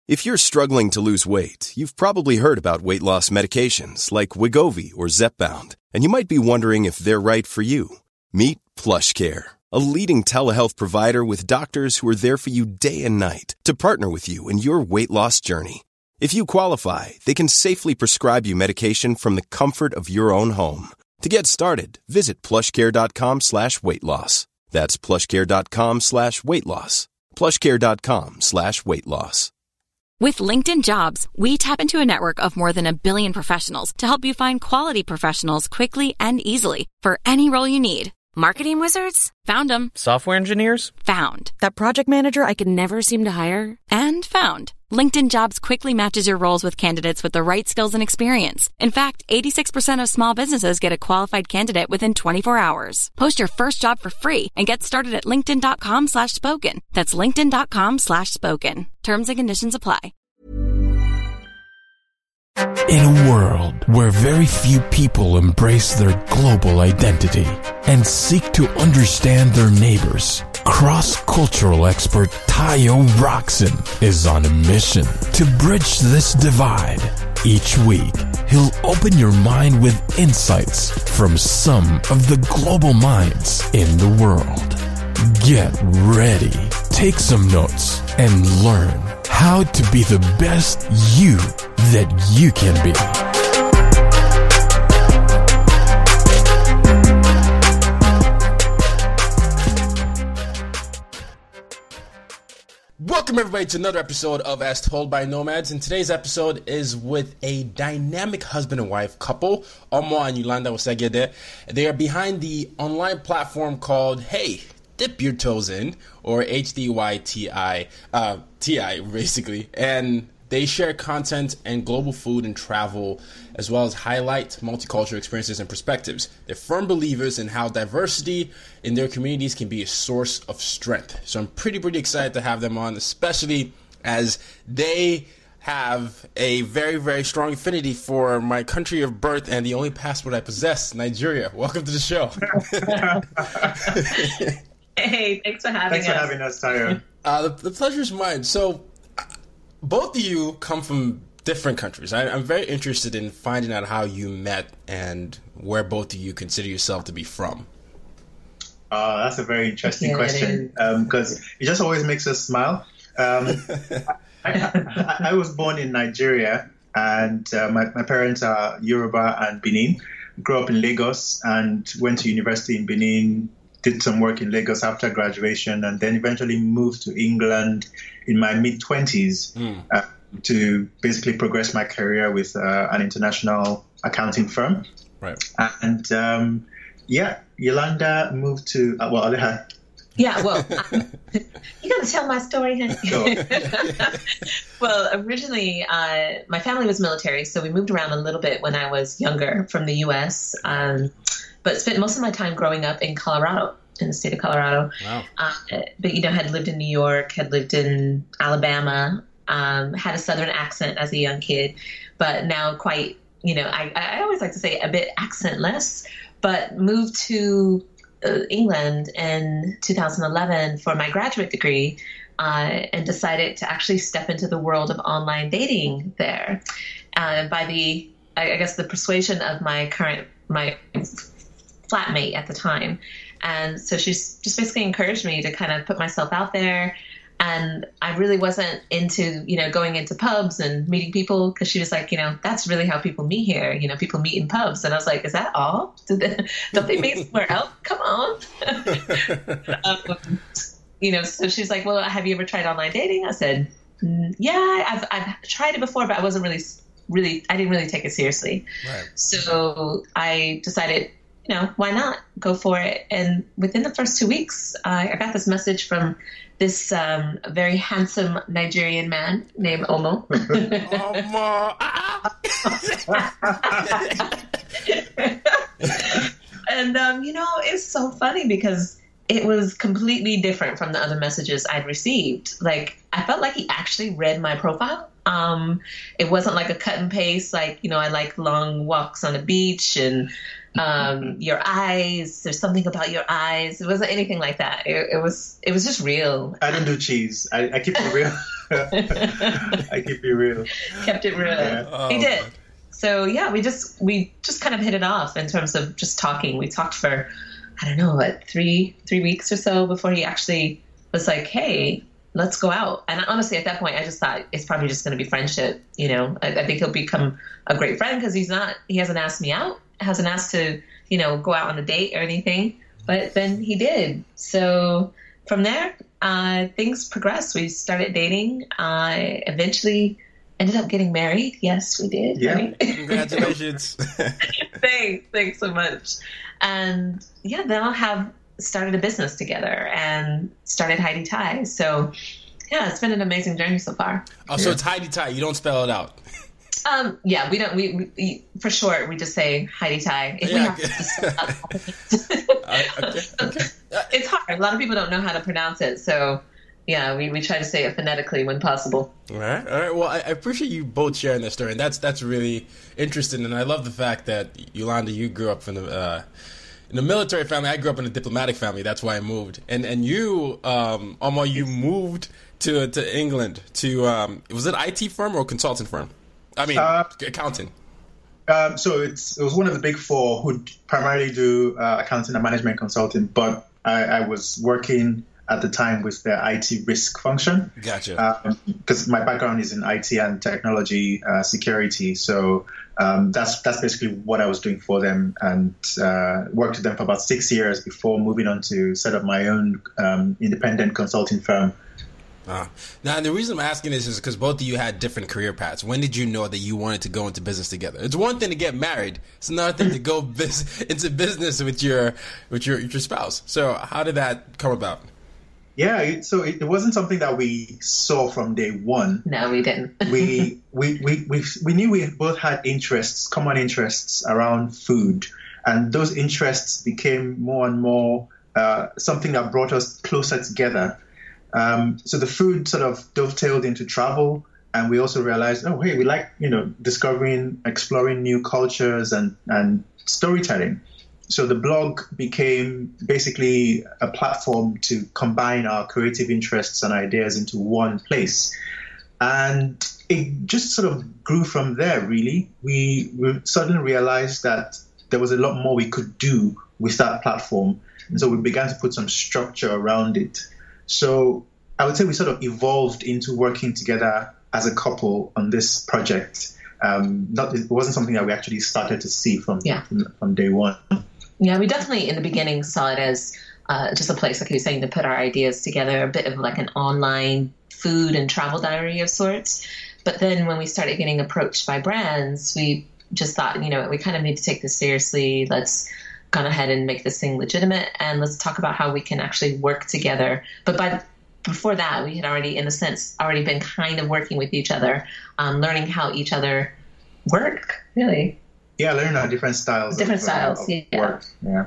If you're struggling to lose weight, you've probably heard about weight loss medications like Wegovy or Zepbound, and you might be wondering if they're right for you. Meet PlushCare, a leading telehealth provider with doctors who are there for you day and night to partner with you in your weight loss journey. If you qualify, they can safely prescribe you medication from the comfort of your own home. To get started, visit plushcare.com/weightloss. That's plushcare.com/weightloss. plushcare.com/weightloss. With LinkedIn Jobs, we tap into a network of more than 1 billion professionals to help you find quality professionals quickly and easily for any role you need. Marketing wizards? Found them. Software engineers? Found. That project manager I could never seem to hire? And found. LinkedIn Jobs quickly matches your roles with candidates with the right skills and experience. In fact, 86% of small businesses get a qualified candidate within 24 hours. Post your first job for free and get started at linkedin.com/spoken. That's linkedin.com/spoken. Terms and conditions apply. In a world where very few people embrace their global identity and seek to understand their neighbors, cross-cultural expert Tayo Roxon is on a mission to bridge this divide. Each week, he'll open your mind with insights from some of the global minds in the world. Get ready, take some notes, and learn how to be the best you that you can be. Welcome everybody to another episode of As Told by Nomads, and today's episode is with a dynamic husband and wife couple, Omo and Yolanda Osegede. They are behind the online platform called Hey, Dip Your Toes In, or HDYTI, TI basically, and they share content and global food and travel, as well as highlight multicultural experiences and perspectives. They're firm believers in how diversity in their communities can be a source of strength. So I'm pretty excited to have them on, especially as they have a very, very strong affinity for my country of birth and the only passport I possess, Nigeria. Welcome to the show. Hey, thanks for having us. Thanks for having us, Tayo. The pleasure's mine. So, both of you come from different countries. I'm very interested in finding out how you met and where both of you consider yourself to be from. That's a very interesting question because it just always makes us smile. I was born in Nigeria, and my parents are Yoruba and Benin. Grew up in Lagos and went to university in Benin. Did some work in Lagos after graduation, and then eventually moved to England in my mid-20s to basically progress my career with an international accounting firm. Right. And Yolanda moved to Aleha. Yeah, well, you got to tell my story, honey. Sure. Well, originally, my family was military, so we moved around a little bit when I was younger from the U.S., but spent most of my time growing up in Colorado, in the state of Colorado. Wow. But, had lived in New York, had lived in Alabama, had a Southern accent as a young kid, but now quite, I always like to say a bit accentless, but moved to England in 2011 for my graduate degree and decided to actually step into the world of online dating there by the persuasion of my flatmate at the time. And so she's just basically encouraged me to kind of put myself out there. And I really wasn't into, going into pubs and meeting people, because she was like, that's really how people meet here. People meet in pubs. And I was like, is that all? Don't they meet somewhere else? Come on. So she's like, well, have you ever tried online dating? I said, yeah, I've tried it before, but I wasn't really, I didn't really take it seriously. Right. So I decided, why not go for it? And within the first 2 weeks, I got this message from this very handsome Nigerian man named Omo. Omo! And, it's so funny because it was completely different from the other messages I'd received. Like, I felt like he actually read my profile. It wasn't like a cut and paste, like, I like long walks on the beach and your eyes. There's something about your eyes. It wasn't anything like that. It was just real. I don't do cheese. I keep it real. I keep it real. Kept it real. Yeah. He did. So yeah, we just kind of hit it off in terms of just talking. We talked for, I don't know, what, three weeks or so before he actually was like, hey, let's go out. And honestly, at that point, I just thought it's probably just going to be friendship. You know, I think he'll become a great friend because he hasn't asked me out, hasn't asked to, you know, go out on a date or anything. But then he did. So from there, things progressed. We started dating. Eventually ended up getting married. Yes, we did. Yeah. Right? Congratulations. Thanks so much. And yeah, they'll have started a business together and started Heidi Tai. So yeah, it's been an amazing journey so far. Oh, so it's Heidi Tai. You don't spell it out. Yeah, we don't. We for short, we just say Heidi Tai. If we have to spell out, Okay. it's hard. A lot of people don't know how to pronounce it. So yeah, we try to say it phonetically when possible. All right. Well, I appreciate you both sharing that story, and that's really interesting. And I love the fact that Yolanda, you grew up in a military family. I grew up in a diplomatic family. That's why I moved. And you, Omar, you moved to England to was it IT firm or consulting firm? I mean, accounting. So it was one of the big four who primarily do accounting and management consulting, but I was working at the time with the IT risk function. Gotcha. Because my background is in IT and technology security, so that's basically what I was doing for them, and worked with them for about 6 years before moving on to set up my own independent consulting firm. Now, the reason I'm asking this is because both of you had different career paths. When did you know that you wanted to go into business together? It's one thing to get married; it's another thing to go into business with your spouse. So, how did that come about? Yeah, so it wasn't something that we saw from day one. No, we didn't. we knew we both had common interests around food, and those interests became more and more something that brought us closer together. So the food sort of dovetailed into travel, and we also realized, oh, hey, we like, discovering, exploring new cultures and storytelling. So the blog became basically a platform to combine our creative interests and ideas into one place. And it just sort of grew from there, really. We suddenly realized that there was a lot more we could do with that platform. And so we began to put some structure around it. So I would say we sort of evolved into working together as a couple on this project. It wasn't something that we actually started to see from day one. Yeah, we definitely in the beginning saw it as just a place, like you were saying, to put our ideas together, a bit of like an online food and travel diary of sorts. But then when we started getting approached by brands, we just thought, we kind of need to take this seriously. Let's go ahead and make this thing legitimate, and let's talk about how we can actually work together. But before that, we had already, in a sense, been kind of working with each other, learning how each other work, really. Yeah, learning our different styles. Of work. Yeah.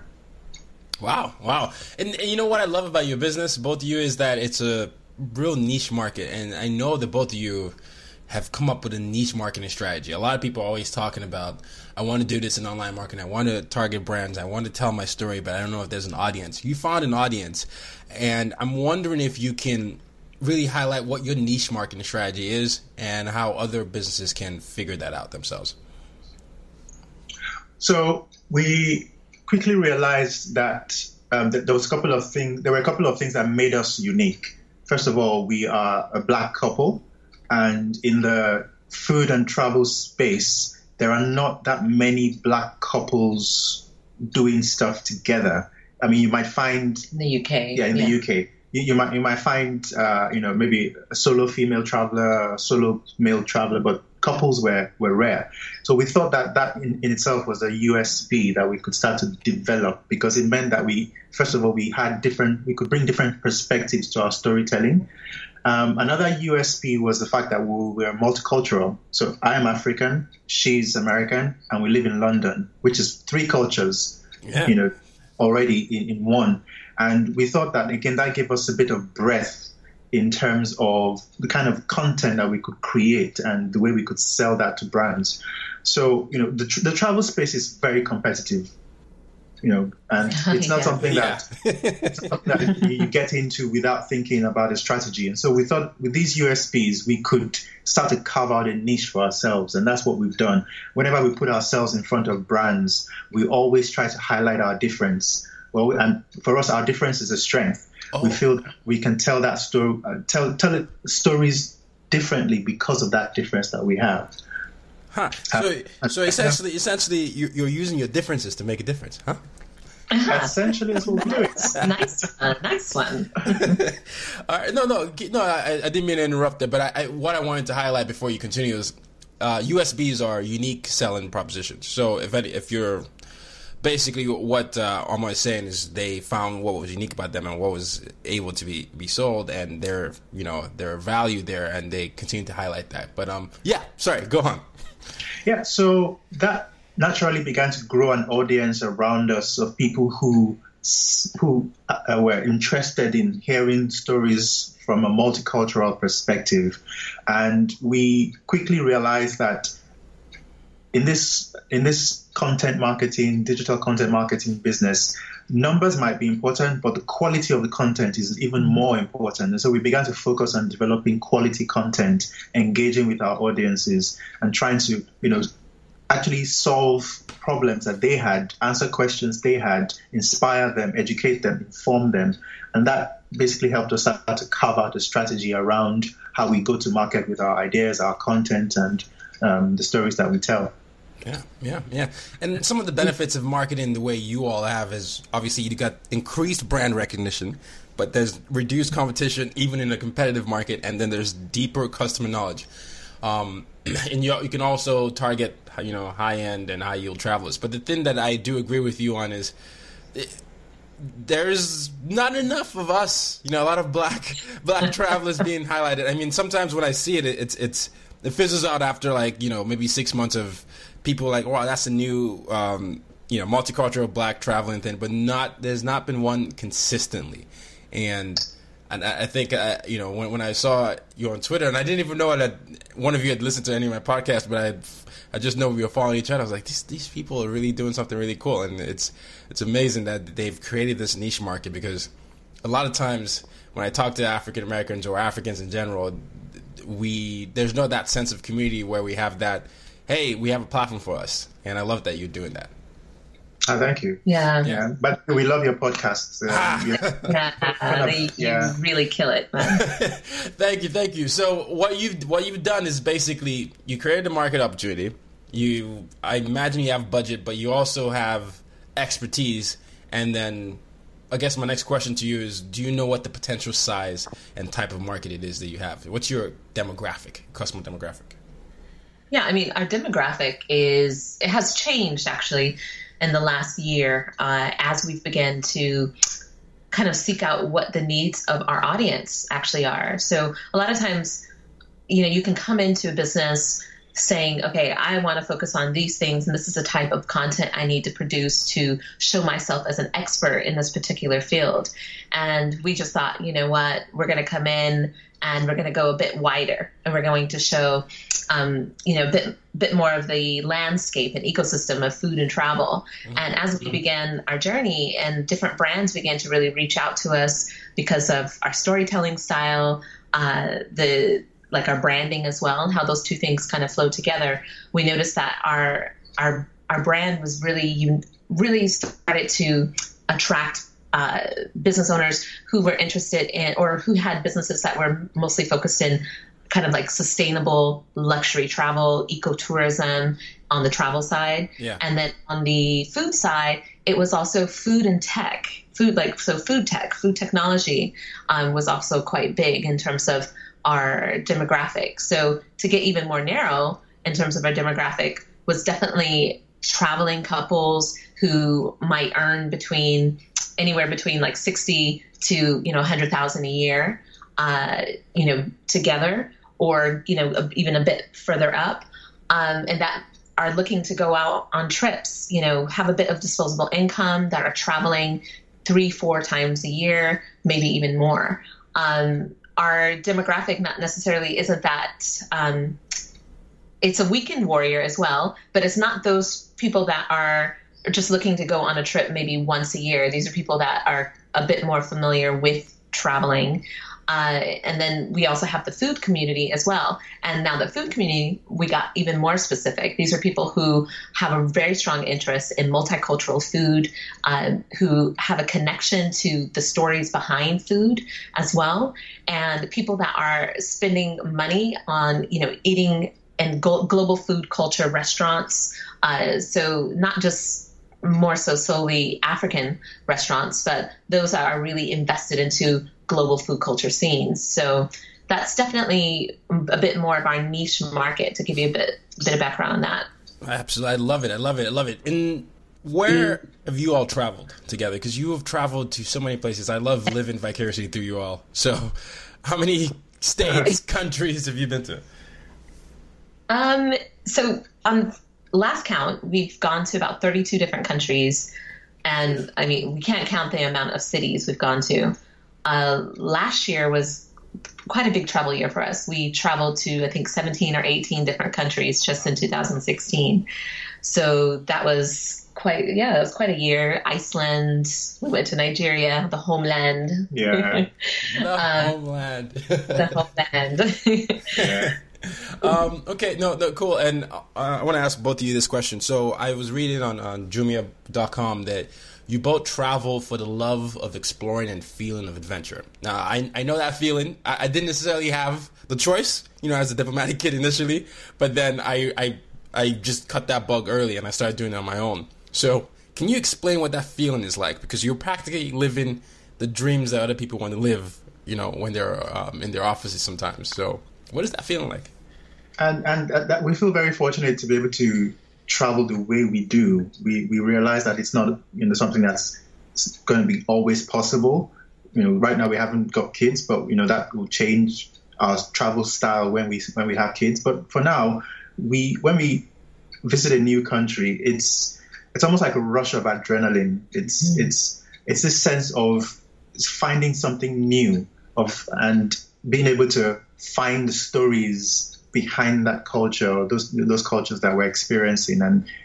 Wow. And you know what I love about your business, both of you, is that it's a real niche market. And I know that both of you have come up with a niche marketing strategy. A lot of people are always talking about, I want to do this in online marketing. I want to target brands. I want to tell my story, but I don't know if there's an audience. You found an audience. And I'm wondering if you can really highlight what your niche marketing strategy is and how other businesses can figure that out themselves. So we quickly realized that there were a couple of things that made us unique. First of all, we are a Black couple, and in the food and travel space, there are not that many Black couples doing stuff together. I mean, you might find in the UK. Yeah, in the UK. You might find maybe a solo female traveler, a solo male traveler, but couples were rare. So we thought that in itself was a USP that we could start to develop, because it meant that we could bring different perspectives to our storytelling. Another USP was the fact that we are multicultural. So I am African, she's American, and we live in London, which is 3 cultures, already in one. And we thought that, again, that gave us a bit of breadth in terms of the kind of content that we could create and the way we could sell that to brands. So, the travel space is very competitive. and it's not Yeah. something that you get into without thinking about a strategy. And so we thought with these USPs, we could start to carve out a niche for ourselves. And that's what we've done. Whenever we put ourselves in front of brands, we always try to highlight our difference. Well, and for us, our difference is a strength. Oh. We feel we can tell that story, tell stories differently because of that difference that we have. Huh. So essentially, you're using your differences to make a difference, huh? Essentially, that's what we do. Nice one. All right, no. I didn't mean to interrupt there, but what I wanted to highlight before you continue is USBs are unique selling propositions. So if you're basically what Omar is saying is they found what was unique about them and what was able to be sold, and their value there, and they continue to highlight that. But sorry, go on. Yeah, so that naturally began to grow an audience around us of people who were interested in hearing stories from a multicultural perspective. And we quickly realized that in this content marketing, digital content marketing business, numbers might be important, but the quality of the content is even more important. And so we began to focus on developing quality content, engaging with our audiences, and trying to, actually solve problems that they had, answer questions they had, inspire them, educate them, inform them. And that basically helped us start to carve out a strategy around how we go to market with our ideas, our content, and the stories that we tell. Yeah. And some of the benefits of marketing the way you all have is obviously you got increased brand recognition, but there's reduced competition even in a competitive market, and then there's deeper customer knowledge. And you can also target, high end and high yield travelers. But the thing that I do agree with you on is there's not enough of us. A lot of black travelers being highlighted. I mean, sometimes when I see it, it fizzles out after maybe 6 months of people like, wow, that's a new multicultural black traveling thing. But there's not been one consistently. And I think, when I saw you on Twitter, and I didn't even know that one of you had listened to any of my podcasts, but I just know we were following each other. I was like, these people are really doing something really cool. And it's amazing that they've created this niche market, because a lot of times when I talk to African Americans or Africans in general, there's no that sense of community where we have that, hey, we have a platform for us. And I love that you're doing that. Oh, thank you. Yeah. But we love your podcasts. You really kill it, man. Thank you. So what you've done is basically you created a market opportunity. I imagine you have budget, but you also have expertise. And then I guess my next question to you is, do you know what the potential size and type of market it is that you have? What's your customer demographic? Yeah, I mean, our demographic has changed actually in the last year as we've begun to kind of seek out what the needs of our audience actually are. So a lot of times, you can come into a business saying, okay, I want to focus on these things, and this is the type of content I need to produce to show myself as an expert in this particular field. And we just thought, you know what, we're going to come in and we're going to go a bit wider, and we're going to show a bit more of the landscape and ecosystem of food and travel. Mm-hmm. And as we began our journey, and different brands began to really reach out to us because of our storytelling style, our branding as well, and how those two things kind of flow together, we noticed that our brand was really started to attract business owners who were interested in, or who had businesses that were mostly focused in kind of like sustainable luxury travel, ecotourism on the travel side. Yeah. And then on the food side, it was also food and tech. Food technology was also quite big in terms of our demographic. So to get even more narrow in terms of our demographic was definitely traveling couples who might earn anywhere between like 60 to 100,000 a year, together, or even a bit further up, and that are looking to go out on trips, have a bit of disposable income, that are traveling 3-4 times a year, maybe even more. Our demographic not necessarily isn't that. It's a weekend warrior as well, but it's not those people that are just looking to go on a trip maybe once a year. These are people that are a bit more familiar with traveling. And then we also have the food community as well. And now the food community, we got even more specific. These are people who have a very strong interest in multicultural food, who have a connection to the stories behind food as well. And people that are spending money on, eating in global food culture restaurants. So not just more so solely African restaurants, but those that are really invested into global food culture scenes. So that's definitely a bit more of our niche market, to give you a bit of background on that. Absolutely. I love it. And where have you all traveled together? Because you have traveled to so many places. I love living vicariously through you all. So how many states, countries have you been to? So on last count, we've gone to about 32 different countries. And I mean, we can't count the amount of cities we've gone to. Last year was quite a big travel year for us. We traveled to, I think, 17 or 18 different countries just in 2016. So that was quite a year. Iceland, we went to Nigeria, the homeland. Yeah. Homeland. The homeland. Yeah. Okay, no, cool. And I want to ask both of you this question. So I was reading on Jumia.com that you both travel for the love of exploring and feeling of adventure. Now, I know that feeling. I didn't necessarily have the choice, as a diplomatic kid initially, but then I just cut that bug early and I started doing it on my own. So can you explain what that feeling is like? Because you're practically living the dreams that other people want to live, when they're in their offices sometimes. So what is that feeling like? And that we feel very fortunate to be able to travel the way we do. We realize that it's not something that's going to be always possible. Right now we haven't got kids, but that will change our travel style when we have kids. But for now, when we visit a new country, it's almost like a rush of adrenaline. It's this sense of finding something new and being able to find the stories behind that culture, those cultures that we're experiencing,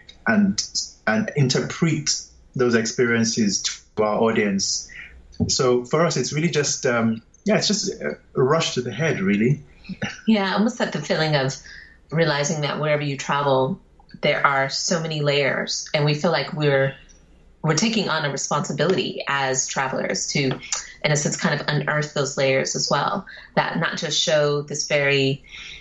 and interpret those experiences to our audience. So for us, it's really just it's just a rush to the head, really. Yeah, almost like the feeling of realizing that wherever you travel, there are so many layers, and we feel like we're taking on a responsibility as travelers to, in a sense, kind of unearth those layers as well. That not just show this very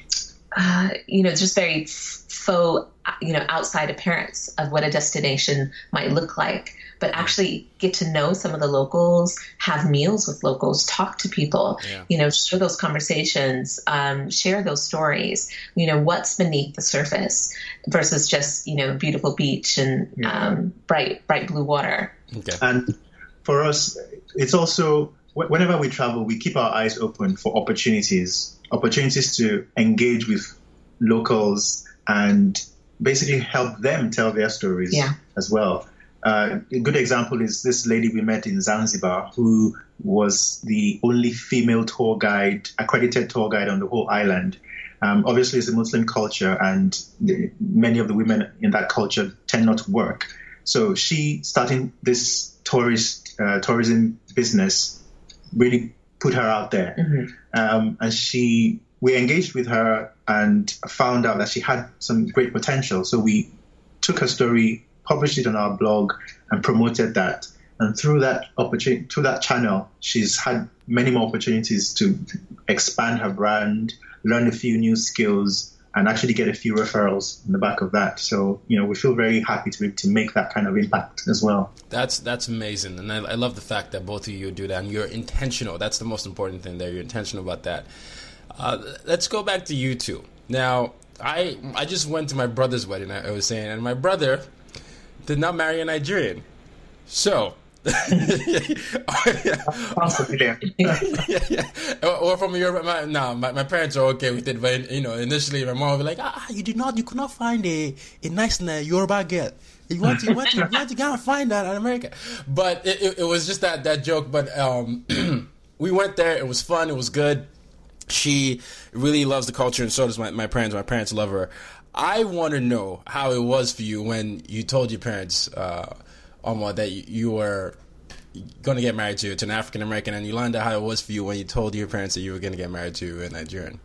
just very faux, outside appearance of what a destination might look like, but actually get to know some of the locals, have meals with locals, talk to people, share those conversations, share those stories, what's beneath the surface versus just, beautiful beach and bright blue water. Okay. And for us, it's also, whenever we travel, we keep our eyes open for opportunities to engage with locals and basically help them tell their stories as well. A good example is this lady we met in Zanzibar, who was the only female accredited tour guide on the whole island. Obviously, it's a Muslim culture, and many of the women in that culture tend not to work. So she, starting this tourism business, really put her out there. Mm-hmm. And we engaged with her and found out that she had some great potential. So we took her story, published it on our blog, and promoted that. And through that channel, she's had many more opportunities to expand her brand, learn a few new skills, and actually get a few referrals in the back of that. So, we feel very happy to be able to make that kind of impact as well. That's amazing. And I love the fact that both of you do that, and you're intentional. That's the most important thing there. You're intentional about that. Let's go back to you two. Now, I just went to my brother's wedding, I was saying, and my brother did not marry a Nigerian. So... Or from Europe. My parents are okay with it, but initially my mom would be like, you could not find a nice Yoruba girl. You want to go and find that in America. But it was just that joke. But we went there. It was fun. It was good. She really loves the culture, and so does my parents. My parents love her. I want to know how it was for you when you told your parents, Omar, that you were going to get married to an African American, and Yolanda, how it was for you when you told your parents that you were going to get married to a Nigerian.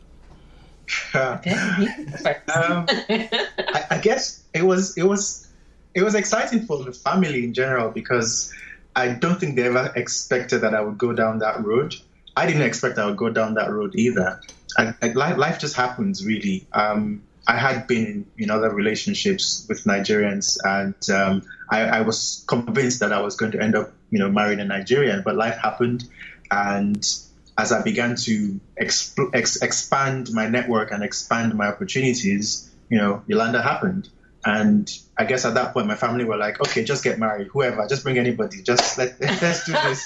I guess it was exciting for the family in general, because I don't think they ever expected that I would go down that road. I didn't expect I would go down that road either. Life just happens, really. I had been in other relationships with Nigerians, and I was convinced that I was going to end up, marrying a Nigerian. But life happened, and as I began to expand my network and expand my opportunities, Yolanda happened. And I guess at that point, my family were like, "Okay, just get married. Whoever, just bring anybody. Just let's do this."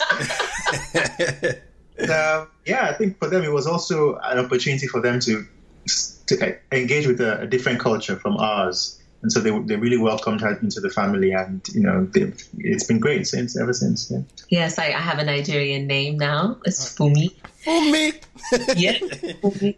I think for them it was also an opportunity for them to engage with a different culture from ours, and so they really welcomed her into the family, and it's been great ever since. Yeah. Yes, I have a Nigerian name now. It's Fumi. Fumi. Yeah. Fumi.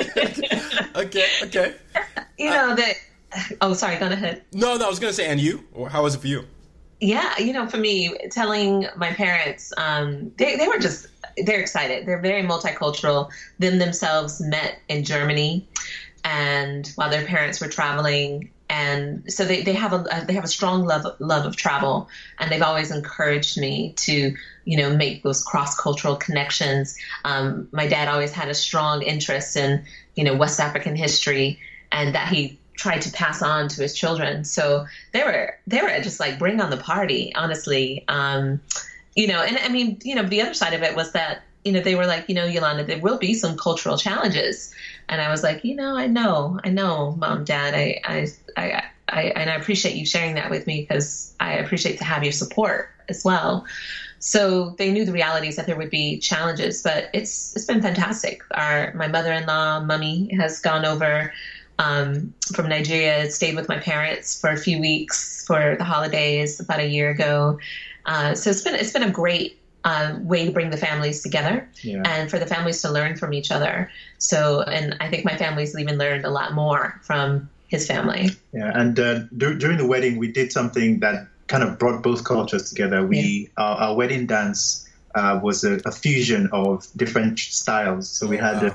Okay. Oh, sorry. Go ahead. No, I was gonna say, and you? How was it for you? Yeah, for me, telling my parents, they're excited. They're very multicultural. Themselves met in Germany, and while their parents were traveling, and so they have a strong love of travel, and they've always encouraged me to make those cross-cultural connections. My dad always had a strong interest in West African history, and that he tried to pass on to his children. So they were just like, bring on the party, honestly. And I mean, the other side of it was that, they were like, Yolanda, there will be some cultural challenges. And I was like, I know, Mom, Dad, I appreciate you sharing that with me, because I appreciate to have your support as well. So they knew the realities, that there would be challenges, but it's been fantastic. My mother-in-law, Mummy, has gone over from Nigeria, stayed with my parents for a few weeks for the holidays about a year ago. So it's been a great way to bring the families together, and for the families to learn from each other. So, and I think my family's even learned a lot more from his family. Yeah, and during the wedding, we did something that kind of brought both cultures together. Our wedding dance was a fusion of different styles. So we had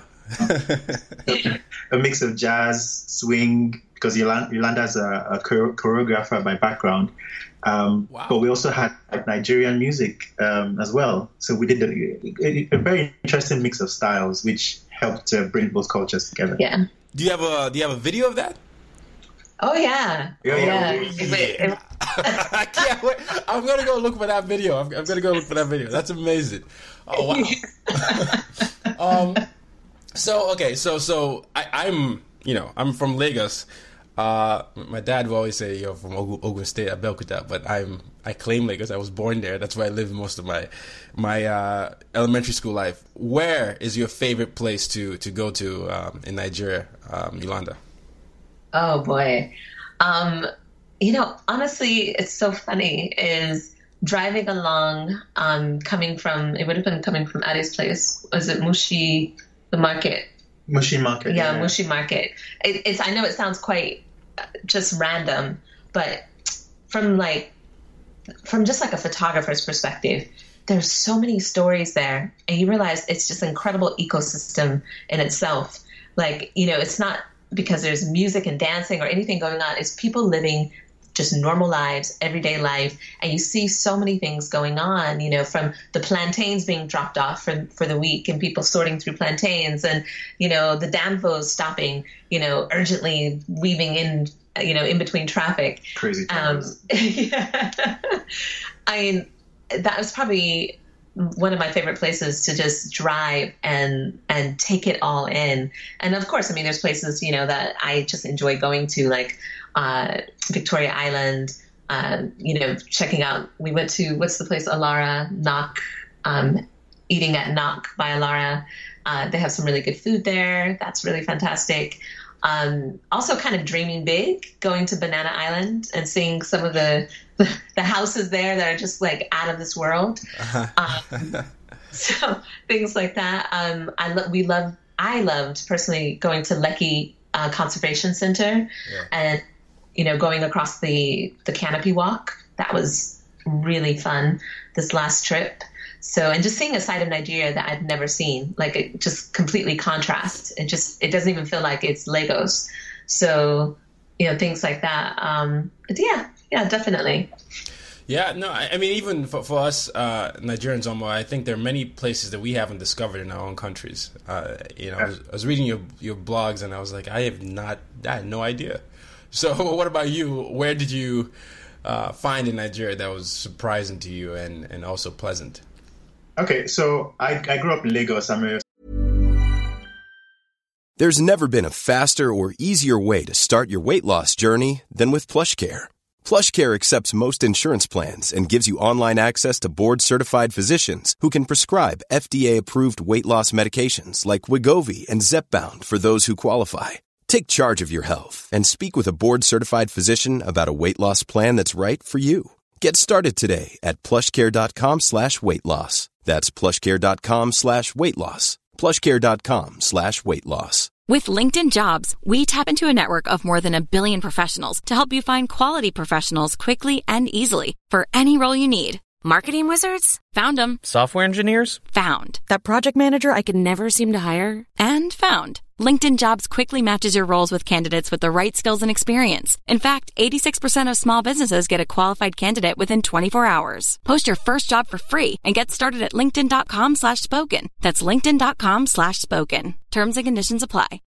a mix of jazz, swing, because Yolanda's a choreographer by background. Wow. But we also had Nigerian music as well. So we did a very interesting mix of styles, which helped bring both cultures together. Yeah. Do you have a video of that? Oh yeah. I can't wait. I'm gonna go look for that video. I'm gonna go look for that video. That's amazing. Oh wow. So I'm from Lagos. My dad would always say you're from Ogun State, Abeokuta, but I claim Lagos. I was born there. That's where I lived most of my elementary school life. Where is your favorite place to go to in Nigeria, Yolanda? Oh boy. Honestly, it's so funny, is driving along, coming from Addie's place. Was it Mushi, the market? Mushi Market. Yeah, Mushi Market. It's. I know it sounds quite just random, but from just like a photographer's perspective, there's so many stories there, and you realize it's just an incredible ecosystem in itself. It's not because there's music and dancing or anything going on. It's people living just normal lives, everyday life. And you see so many things going on, from the plantains being dropped off for the week and people sorting through plantains, and, the danfos stopping, urgently weaving in, in between traffic. Crazy times. Yeah. I mean, that was probably one of my favorite places to just drive and take it all in. And of course, I mean, there's places, that I just enjoy going to, like Victoria Island, checking out. We went to, what's the place? Alara, Knock, eating at Knock by Alara. They have some really good food there. That's really fantastic. Also kind of dreaming big, going to Banana Island and seeing some of the houses there that are just like out of this world. So things like that. We love I loved personally going to Lekki Conservation Center and, going across the canopy walk. That was really fun this last trip. So, and just seeing a side of Nigeria that I've never seen, like it just completely contrasts. It doesn't even feel like it's Lagos. So, things like that. But yeah, definitely. Yeah, no, I mean, even for us Nigerians, I think there are many places that we haven't discovered in our own countries. I was reading your blogs and I was like, I had no idea. So what about you? Where did you find in Nigeria that was surprising to you and also pleasant? Okay, so I grew up in Lagos. There's never been a faster or easier way to start your weight loss journey than with PlushCare. PlushCare accepts most insurance plans and gives you online access to board-certified physicians who can prescribe FDA-approved weight loss medications like Wegovy and Zepbound for those who qualify. Take charge of your health and speak with a board-certified physician about a weight loss plan that's right for you. Get started today at plushcare.com/weight loss. That's plushcare.com/weight loss. plushcare.com/weight loss. With LinkedIn Jobs, we tap into a network of more than 1 billion professionals to help you find quality professionals quickly and easily for any role you need. Marketing wizards? Found them. Software engineers? Found. That project manager I could never seem to hire? And found. LinkedIn Jobs quickly matches your roles with candidates with the right skills and experience. In fact, 86% of small businesses get a qualified candidate within 24 hours. Post your first job for free and get started at linkedin.com/spoken. That's linkedin.com/spoken. Terms and conditions apply.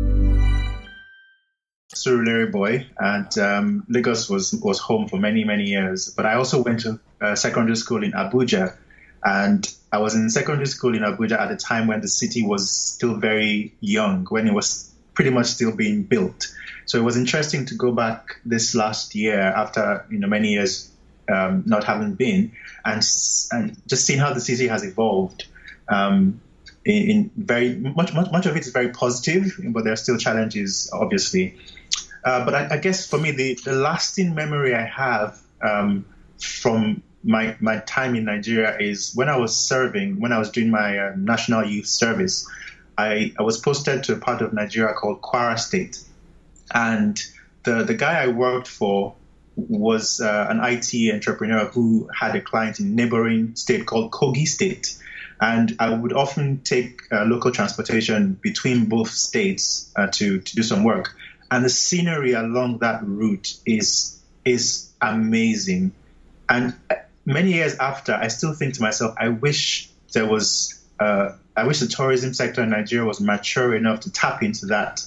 Surulere boy, and Lagos was home for many, many years. But I also went to secondary school in Abuja, and I was in secondary school in Abuja at a time when the city was still very young, when it was pretty much still being built. So it was interesting to go back this last year after many years not having been, and just seeing how the city has evolved. In very much of it is very positive, but there are still challenges, obviously. But I guess for me, the lasting memory I have from my time in Nigeria is when I was doing my National Youth Service. I was posted to a part of Nigeria called Kwara State, and the guy I worked for was an IT entrepreneur who had a client in a neighboring state called Kogi State. And I would often take local transportation between both states to do some work. And the scenery along that route is amazing. And many years after, I still think to myself, I wish I wish the tourism sector in Nigeria was mature enough to tap into that,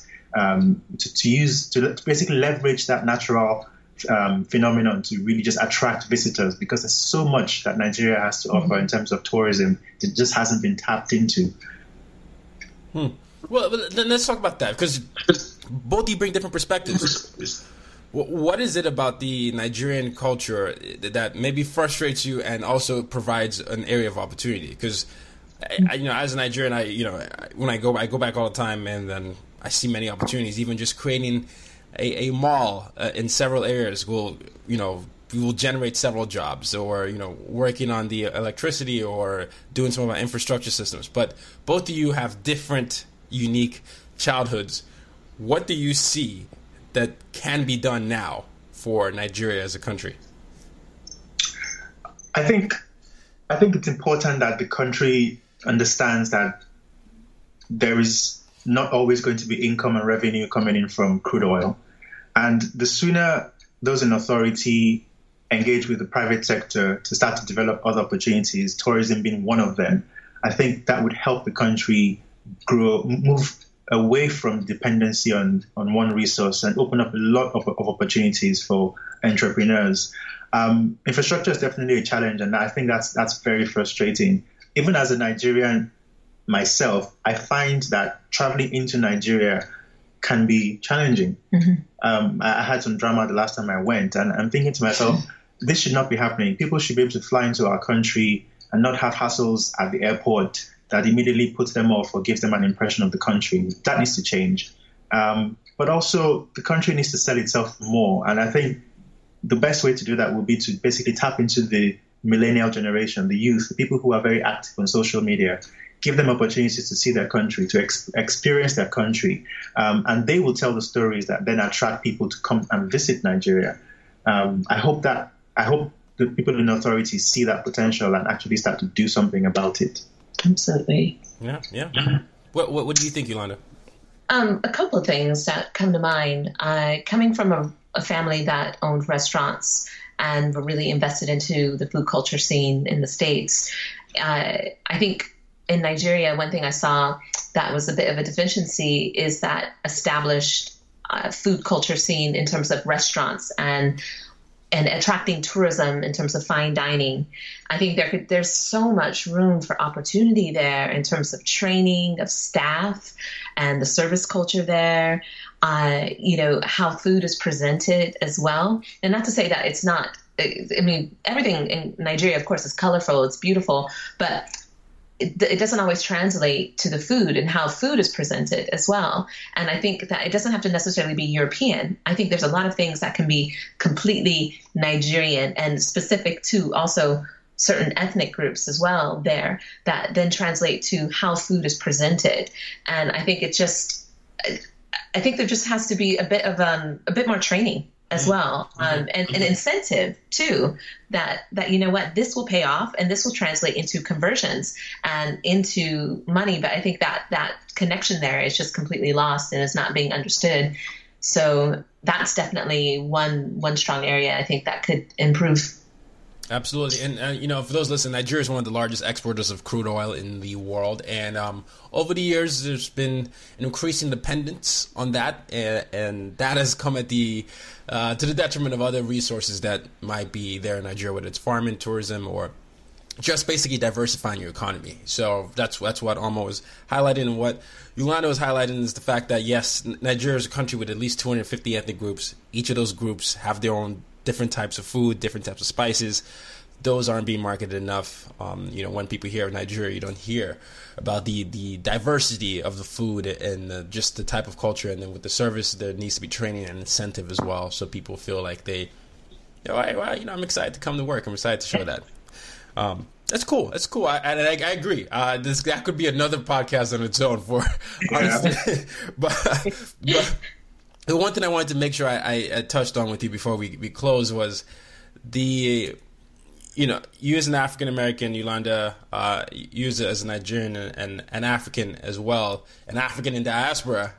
to basically leverage that natural phenomenon to really just attract visitors, because there's so much that Nigeria has to offer in terms of tourism that just hasn't been tapped into. Well, then let's talk about that, because both of you bring different perspectives. What is it about the Nigerian culture that maybe frustrates you and also provides an area of opportunity? Because as a Nigerian, when I go back all the time, and then I see many opportunities. Even just creating a mall in several areas will generate several jobs, or working on the electricity or doing some of our infrastructure systems. But both of you have different, unique childhoods. What do you see that can be done now for Nigeria as a country? I think it's important that the country understands that there is not always going to be income and revenue coming in from crude oil. And the sooner those in authority engage with the private sector to start to develop other opportunities, tourism being one of them, I think that would help the country move away from dependency on one resource and open up a lot of opportunities for entrepreneurs. Infrastructure is definitely a challenge, and I think that's very frustrating. Even as a Nigerian myself, I find that traveling into Nigeria can be challenging. Mm-hmm. I had some drama the last time I went, and I'm thinking to myself, this should not be happening. People should be able to fly into our country and not have hassles at the airport that immediately puts them off or gives them an impression of the country. That needs to change. But also, the country needs to sell itself more. And I think the best way to do that would be to basically tap into the millennial generation, the youth, the people who are very active on social media, give them opportunities to see their country, to experience their country, and they will tell the stories that then attract people to come and visit Nigeria. I hope the people in authority see that potential and actually start to do something about it. Absolutely. Yeah. What do you think, Yolanda? A couple of things that come to mind. Coming from a family that owned restaurants and were really invested into the food culture scene in the States, I think in Nigeria, one thing I saw that was a bit of a deficiency is that established food culture scene in terms of restaurants and attracting tourism in terms of fine dining. I think there's so much room for opportunity there in terms of training of staff and the service culture there, how food is presented as well. And not to say that it's not, everything in Nigeria, of course, is colorful, it's beautiful, but it doesn't always translate to the food and how food is presented as well. And I think that it doesn't have to necessarily be European. I think there's a lot of things that can be completely Nigerian and specific to also certain ethnic groups as well there that then translate to how food is presented. And I think I think there just has to be a bit more training as well, and an incentive too, that you know what, this will pay off and this will translate into conversions and into money. But I think that connection there is just completely lost and is not being understood. So that's definitely one strong area I think that could improve. Absolutely. And, for those listening, Nigeria is one of the largest exporters of crude oil in the world. And over the years, there's been an increasing dependence on that. And that has come at to the detriment of other resources that might be there in Nigeria, whether it's farming, tourism, or just basically diversifying your economy. So that's what Omo was highlighting. And what Yolanda was highlighting is the fact that, yes, Nigeria is a country with at least 250 ethnic groups. Each of those groups have their own different types of food, different types of spices. Those aren't being marketed enough. When people hear of Nigeria, you don't hear about the diversity of the food and just the type of culture. And then with the service, there needs to be training and incentive as well, so people feel like I'm excited to come to work. I'm excited to show that. That's cool. That's cool. I agree. That could be another podcast on its own for honestly. But the one thing I wanted to make sure I touched on with you before we close was you as an African American, Yolanda, you as a Nigerian and an African as well, an African in diaspora,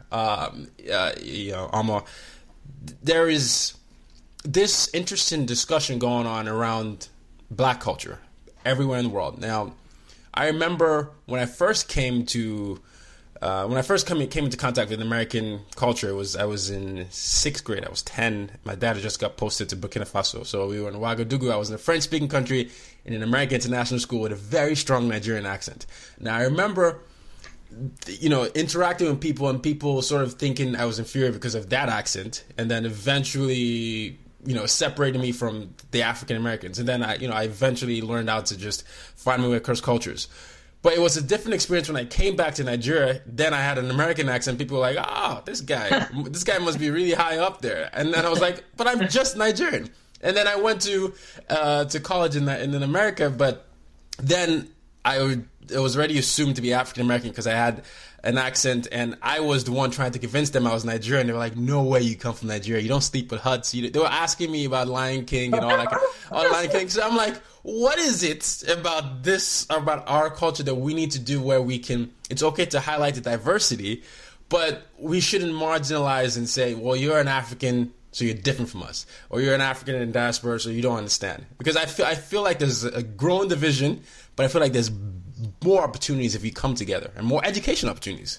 Omo, there is this interesting discussion going on around Black culture everywhere in the world. Now, I remember when I first came into contact with American culture, I was in 6th grade. I was 10. My dad had just got posted to Burkina Faso. So we were in Ouagadougou. I was in a French-speaking country in an American international school with a very strong Nigerian accent. Now, I remember, interacting with people and people sort of thinking I was inferior because of that accent. And then eventually, separating me from the African Americans. And then I eventually learned how to just find my way across cultures. But it was a different experience when I came back to Nigeria. Then I had an American accent. People were like, this guy must be really high up there. And then I was like, but I'm just Nigerian. And then I went to college in America, but then it was already assumed to be African American because I had an accent, and I was the one trying to convince them I was Nigerian. They were like, no way you come from Nigeria. You don't sleep with huts. They were asking me about Lion King and all Lion King. So I'm like, what is it about our culture that we need to do where we can, it's okay to highlight the diversity, but we shouldn't marginalize and say, well, you're an African, so you're different from us. Or you're an African in diaspora, so you don't understand. Because I feel like there's a growing division, but I feel like there's more opportunities if we come together and more education opportunities.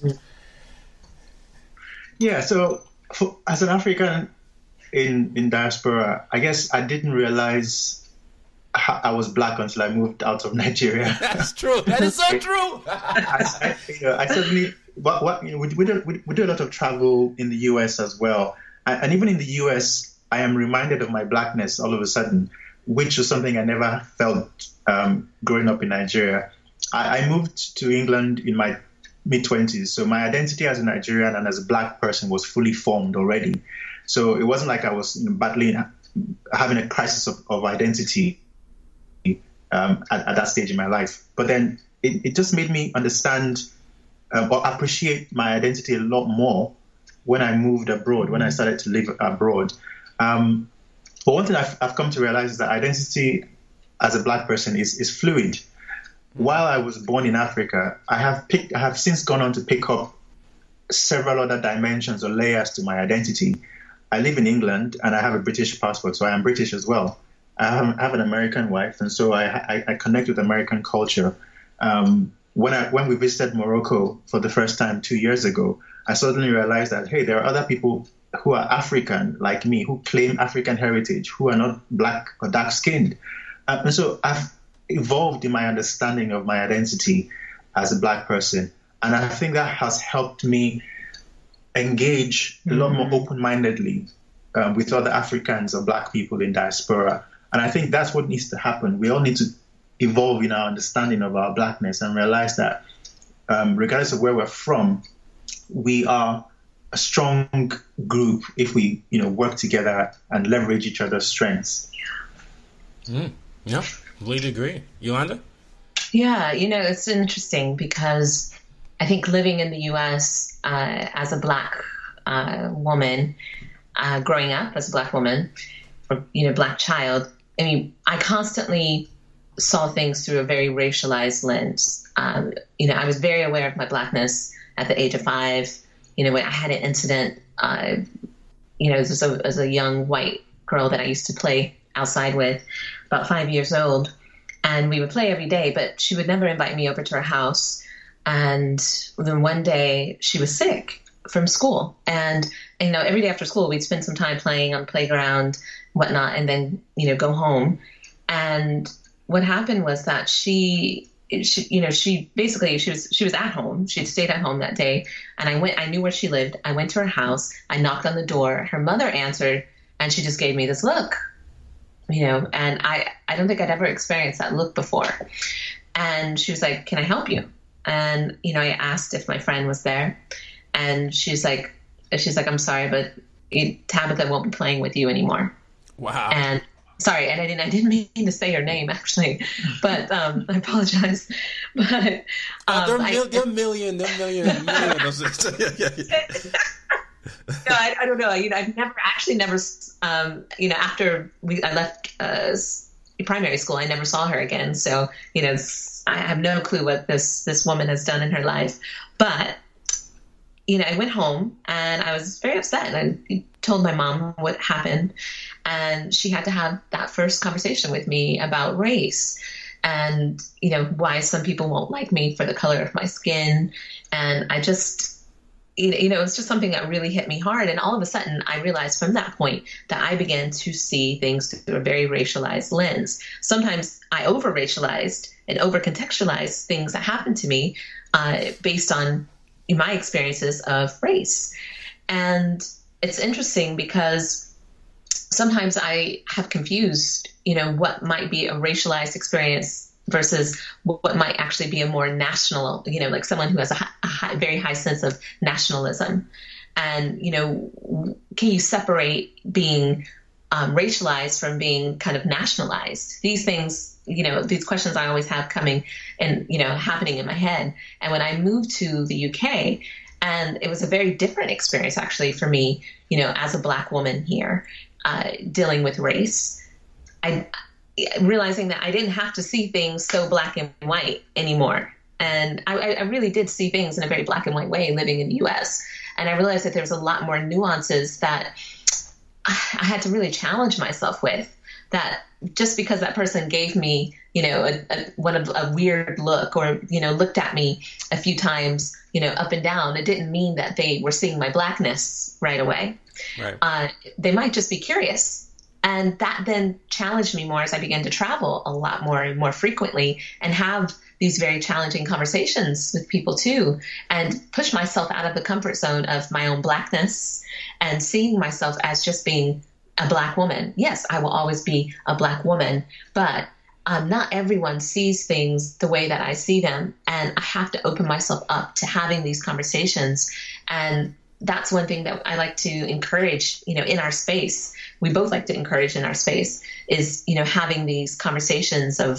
Yeah, so as an African in diaspora, I guess I didn't realize I was Black until I moved out of Nigeria. That's true. That is so true. I certainly, we do a lot of travel in the US as well. And even in the US, I am reminded of my Blackness all of a sudden, which was something I never felt growing up in Nigeria. I moved to England in my mid-20s, so my identity as a Nigerian and as a Black person was fully formed already. So it wasn't like I was having a crisis of identity at that stage in my life. But then it just made me understand or appreciate my identity a lot more when I moved abroad, when I started to live abroad. But one thing I've come to realize is that identity as a Black person is fluid. While I was born in Africa, I have since gone on to pick up several other dimensions or layers to my identity. I live in England and I have a British passport, so I am British as well. I have an American wife, and so I connect with American culture. When we visited Morocco for the first time 2 years ago, I suddenly realized that, hey, there are other people who are African like me, who claim African heritage, who are not Black or dark-skinned. And so I've evolved in my understanding of my identity as a Black person. And I think that has helped me engage a lot more open-mindedly with other Africans or Black people in diaspora. And I think that's what needs to happen. We all need to evolve in our understanding of our Blackness and realize that regardless of where we're from, we are a strong group if we, work together and leverage each other's strengths. Yeah, completely agree. Yolanda? Yeah, it's interesting because I think living in the U.S. As a Black woman, growing up as a Black woman, or, Black child, I constantly saw things through a very racialized lens. I was very aware of my Blackness at the age of 5. When I had an incident, as a young white girl that I used to play outside with, about 5 years old, and we would play every day, but she would never invite me over to her house. And then one day she was sick from school, and every day after school we'd spend some time playing on the playground, whatnot, and then go home. And what happened was that she was at home. She had stayed at home that day, and I knew where she lived. I went to her house. I knocked on the door. Her mother answered, and she just gave me this look, and I don't think I'd ever experienced that look before. And she was like, "Can I help you?" And I asked if my friend was there, and she's like, "I'm sorry, but Tabitha won't be playing with you anymore." Wow. And sorry, and I didn't mean to say her name actually, but I apologize. But there are a million of those. No, I don't know. I've never, after I left primary school, I never saw her again. So, I have no clue what this woman has done in her life. But, I went home and I was very upset. I told my mom what happened, and she had to have that first conversation with me about race and, why some people won't like me for the color of my skin. And I just, it's just something that really hit me hard. And all of a sudden, I realized from that point that I began to see things through a very racialized lens. Sometimes I over-racialized and over-contextualized things that happened to me based on my experiences of race. And it's interesting because sometimes I have confused, what might be a racialized experience versus what might actually be a more national, like someone who has a very high sense of nationalism. And, can you separate being racialized from being kind of nationalized? These things, these questions I always have coming and, happening in my head. And when I moved to the UK, and it was a very different experience actually for me, as a Black woman here, dealing with race, realizing that I didn't have to see things so black and white anymore. And I really did see things in a very black and white way living in the U.S. And I realized that there was a lot more nuances that I had to really challenge myself with, that just because that person gave me, a weird look or, looked at me a few times, up and down, it didn't mean that they were seeing my Blackness right away. Right. They might just be curious. And that then challenged me more as I began to travel a lot more and more frequently and have these very challenging conversations with people too, and push myself out of the comfort zone of my own Blackness and seeing myself as just being a Black woman. Yes, I will always be a Black woman, but not everyone sees things the way that I see them. And I have to open myself up to having these conversations. And that's one thing that I like to encourage, in our space. We both like to encourage in our space is, having these conversations of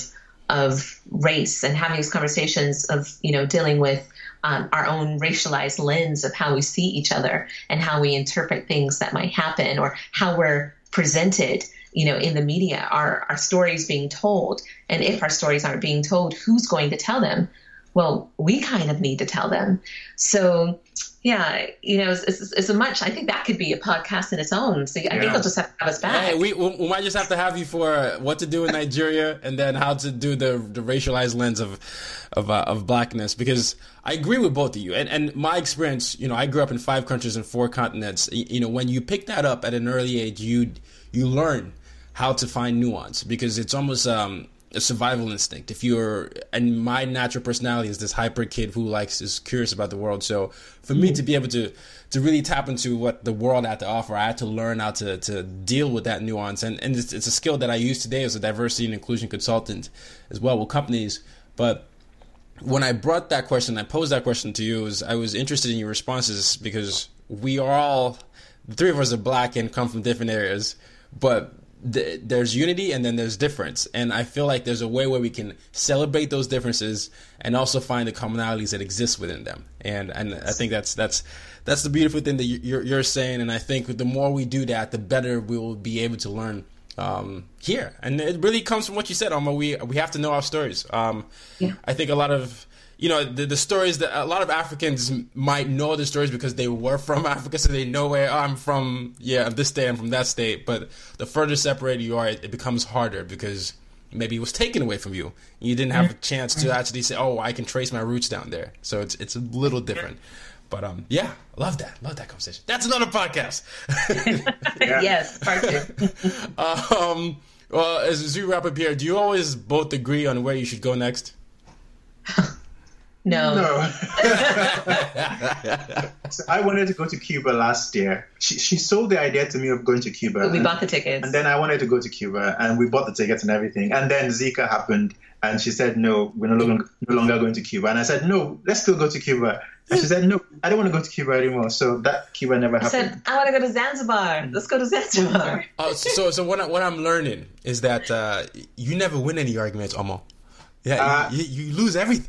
of race and having these conversations of, dealing with our own racialized lens of how we see each other and how we interpret things that might happen or how we're presented, in the media. Are our stories being told? And if our stories aren't being told, who's going to tell them? Well, we kind of need to tell them. So, yeah, it's a much. I think that could be a podcast in its own. So I think they'll just have to have us back. Hey, we might just have to have you for what to do in Nigeria and then how to do the racialized lens of blackness, because I agree with both of you. And my experience, I grew up in 5 countries and 4 continents. When you pick that up at an early age, you learn how to find nuance, because it's almost a survival instinct. And my natural personality is this hyper kid who is curious about the world. So for me to be able to really tap into what the world had to offer, I had to learn how to deal with that nuance. And it's a skill that I use today as a diversity and inclusion consultant as well with companies. But when I brought that question, I posed that question to you, I was interested in your responses, because we are all, the 3 of us are black and come from different areas, but there's unity and then there's difference. And I feel like there's a way where we can celebrate those differences and also find the commonalities that exist within them. And I think that's the beautiful thing that you're saying. And I think the more we do that, the better we will be able to learn here. And it really comes from what you said, Alma. We have to know our stories. I think a lot of the stories that a lot of Africans might know the stories because they were from Africa, so they know where I'm from. Yeah, this state, I'm from that state. But the further separated you are, it becomes harder because maybe it was taken away from you. You didn't have a chance to actually say, "Oh, I can trace my roots down there." So it's a little different. But yeah, love that conversation. That's another podcast. Yes, part 2. Well, as we wrap up here, do you always both agree on where you should go next? No. So I wanted to go to Cuba last year. She sold the idea to me of going to Cuba. But we bought the tickets. And then I wanted to go to Cuba, and we bought the tickets and everything. And then Zika happened, and she said, no, we're no longer going to Cuba. And I said, no, let's still go to Cuba. And she said, no, I don't want to go to Cuba anymore. So that Cuba never happened. I said, I want to go to Zanzibar. Let's go to Zanzibar. So what I'm learning is that you never win any arguments, Omo. Yeah, you lose everything.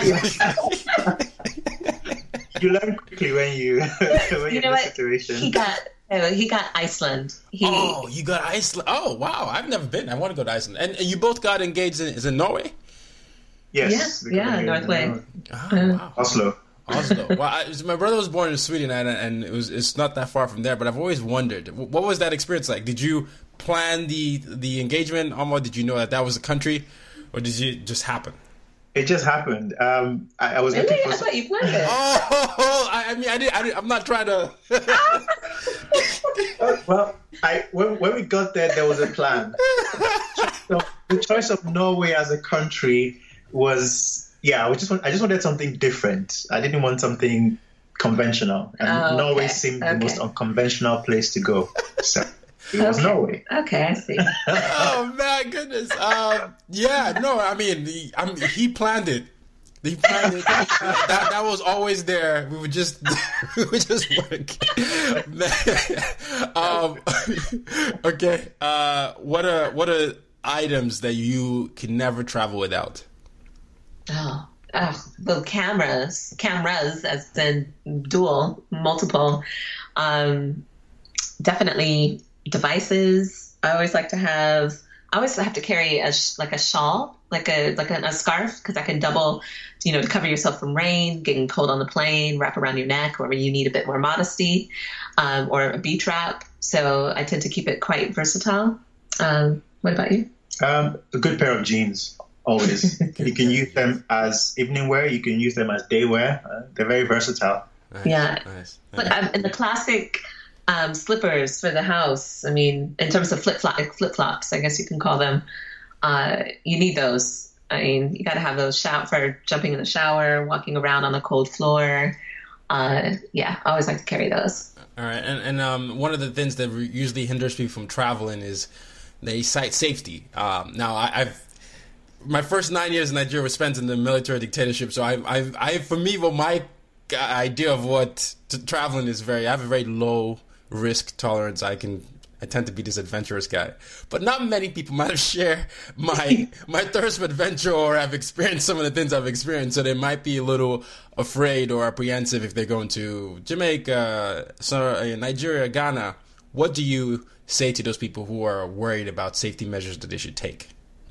You learn quickly when you're in this situation. He got Iceland. You got Iceland. Oh, wow. I've never been. I want to go to Iceland. And you both got engaged in Norway? Yes. Yeah, Norway. Oh, wow. Oslo. Well, my brother was born in Sweden, and it's not that far from there. But I've always wondered, what was that experience like? Did you plan the engagement, Alma? Did you know that was a country, or did it just happen? It just happened. I was really? looking for. I thought you planned it. I mean, I did. I'm not trying to. Well, when we got there was a plan. So the choice of Norway as a country was. Yeah, I just wanted something different. I didn't want something conventional. And Norway seemed the most unconventional place to go. So it was Norway. Okay, I see. Oh, my goodness. He planned it. He planned it. That was always there. We would just work. Okay. What are items that you can never travel without? Well, cameras, as in multiple. Definitely devices. I always have to carry a shawl, like a scarf, because I can double, to cover yourself from rain, getting cold on the plane, wrap around your neck, or you need a bit more modesty, or a beach wrap. So I tend to keep it quite versatile. What about you? A good pair of jeans. Always. You can use them as evening wear. You can use them as day wear. They're very versatile. Nice. But in the classic slippers for the house, I mean, in terms of flip-flops, I guess you can call them, you need those. I mean, you got to have those for jumping in the shower, walking around on the cold floor. I always like to carry those. All right. And one of the things that usually hinders people from traveling is they cite safety. Now, my first 9 years in Nigeria was spent in the military dictatorship, so my idea of what traveling is I have a very low risk tolerance. I can I tend to be this adventurous guy. But not many people might have shared my thirst for adventure or have experienced some of the things I've experienced. So they might be a little afraid or apprehensive if they're going to Jamaica, Nigeria, Ghana. What do you say to those people who are worried about safety measures that they should take?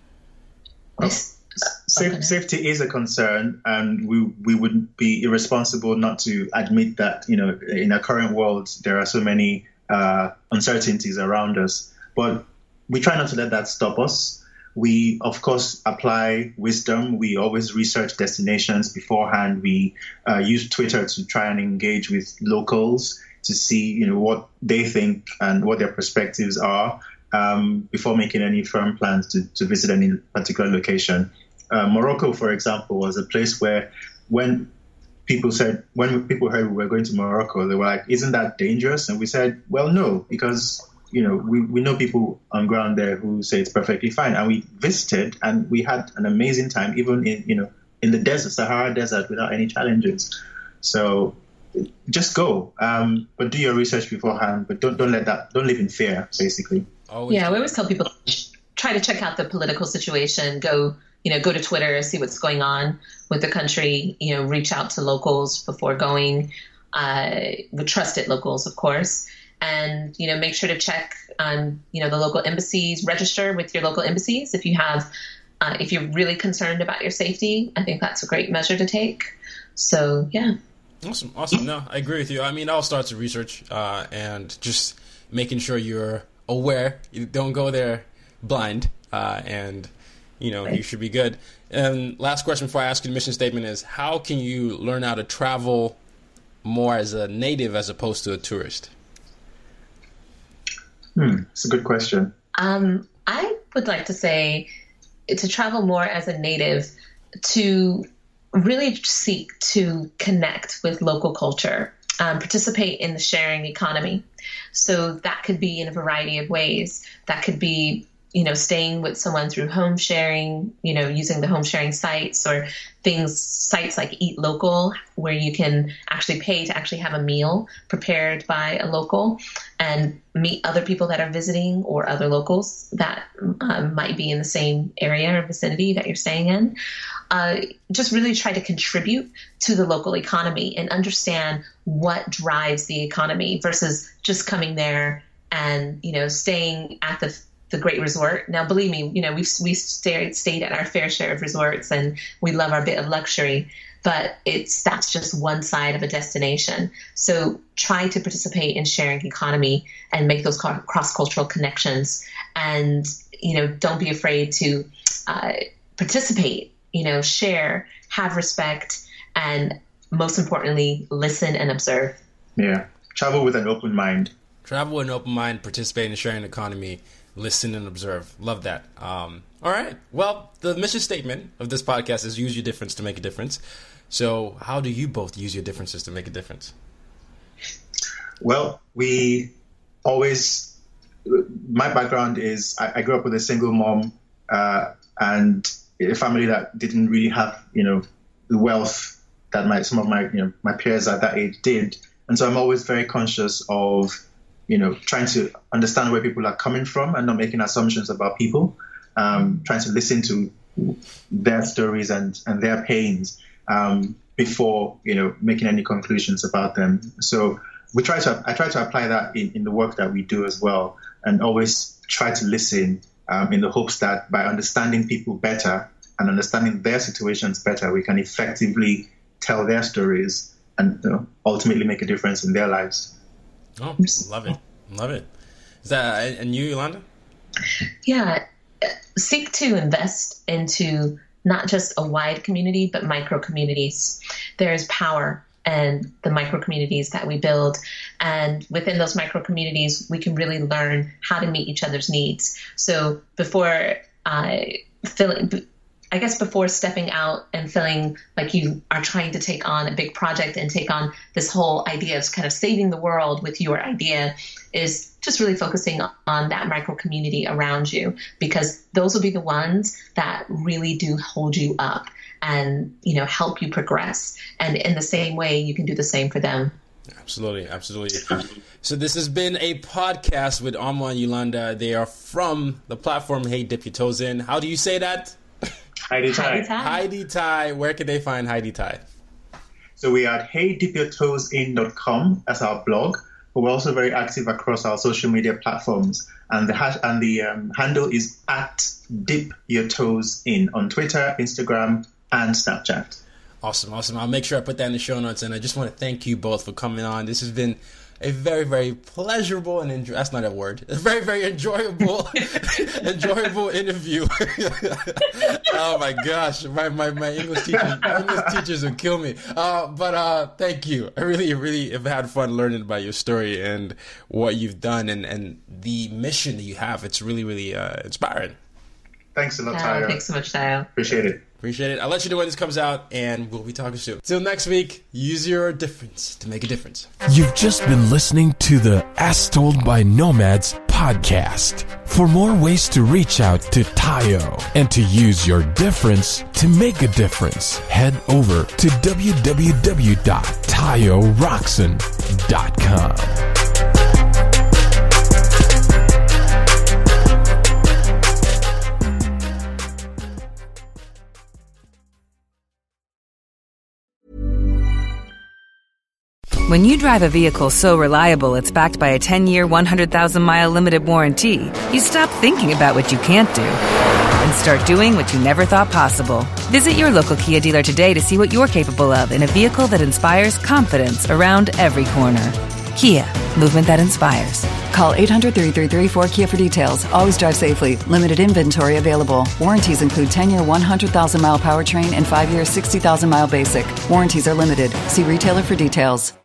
Safety is a concern, and we would be irresponsible not to admit that, in our current world, there are so many uncertainties around us. But we try not to let that stop us. We, of course, apply wisdom. We always research destinations beforehand. We use Twitter to try and engage with locals to see, what they think and what their perspectives are before making any firm plans to visit any particular location. Morocco, for example, was a place where when people heard we were going to Morocco, they were like, isn't that dangerous? And we said, well, no, because, we know people on ground there who say it's perfectly fine. And we visited and we had an amazing time, even in the desert, Sahara Desert, without any challenges. So just go, but do your research beforehand, but don't live in fear, basically. We always tell people, try to check out the political situation, go to Twitter, see what's going on with the country, reach out to locals before going, with trusted locals, of course, and, make sure to check on, the local embassies, register with your local embassies. If you're really concerned about your safety, I think that's a great measure to take. So, yeah. Awesome. No, I agree with you. I mean, all starts with research, and just making sure you're aware. You don't go there blind, and you should be good. And last question before I ask you the mission statement is, how can you learn how to travel more as a native as opposed to a tourist? It's a good question. I would like to say to travel more as a native, to really seek to connect with local culture, participate in the sharing economy. So that could be in a variety of ways. That could be staying with someone through home sharing, using the home sharing sites or sites like Eat Local, where you can actually pay to actually have a meal prepared by a local and meet other people that are visiting or other locals that might be in the same area or vicinity that you're staying in. Just really try to contribute to the local economy and understand what drives the economy versus just coming there and, staying at the great resort. Now, believe me, we've stayed at our fair share of resorts and we love our bit of luxury, but that's just one side of a destination. So try to participate in sharing economy and make those cross-cultural connections. And, don't be afraid to participate, share, have respect, and most importantly, listen and observe. Yeah. Travel with an open mind. Participate in sharing economy. Listen and observe. Love that. All right. Well, the mission statement of this podcast is use your difference to make a difference. So how do you both use your differences to make a difference? Well, my background is I grew up with a single mom and a family that didn't really have, the wealth that some of my peers at that age did. And so I'm always very conscious of trying to understand where people are coming from and not making assumptions about people, trying to listen to their stories and their pains before, making any conclusions about them. So I try to apply that in the work that we do as well, and always try to listen in the hopes that by understanding people better and understanding their situations better, we can effectively tell their stories and ultimately make a difference in their lives. Oh, love it. Is that, and you, Yolanda? Yeah. Seek to invest into not just a wide community, but micro communities. There is power in the micro communities that we build. And within those micro communities, we can really learn how to meet each other's needs. So before stepping out and feeling like you are trying to take on a big project and take on this whole idea of kind of saving the world with your idea, is just really focusing on that micro community around you, because those will be the ones that really do hold you up and, help you progress. And in the same way, you can do the same for them. Absolutely. So this has been a podcast with Omwa and Yolanda. They are from the platform Hey Dip Your Toes In. How do you say that? Heidi Tai. Heidi Tai. Where can they find Heidi Tai? So we are at heydipyourtoesin.com as our blog, but we're also very active across our social media platforms. And the handle is at Dip Your Toes In on Twitter, Instagram, and Snapchat. Awesome. I'll make sure I put that in the show notes. And I just want to thank you both for coming on. This has been a very, very pleasurable and that's not a word. A very, very enjoyable interview. Oh my gosh, my English teachers will kill me. But thank you. I really have had fun learning about your story and what you've done and the mission that you have. It's really, really inspiring. Thanks a lot, Tayo. Thanks so much, Tayo. Appreciate it. I'll let you know when this comes out, and we'll be talking soon. Till next week, use your difference to make a difference. You've just been listening to the As Told by Nomads podcast. For more ways to reach out to Tayo and to use your difference to make a difference, head over to www.tayoroxen.com. When you drive a vehicle so reliable it's backed by a 10-year, 100,000-mile limited warranty, you stop thinking about what you can't do and start doing what you never thought possible. Visit your local Kia dealer today to see what you're capable of in a vehicle that inspires confidence around every corner. Kia, movement that inspires. Call 800-333-4KIA for details. Always drive safely. Limited inventory available. Warranties include 10-year 100,000-mile powertrain and 5-year 60,000-mile basic. Warranties are limited. See retailer for details.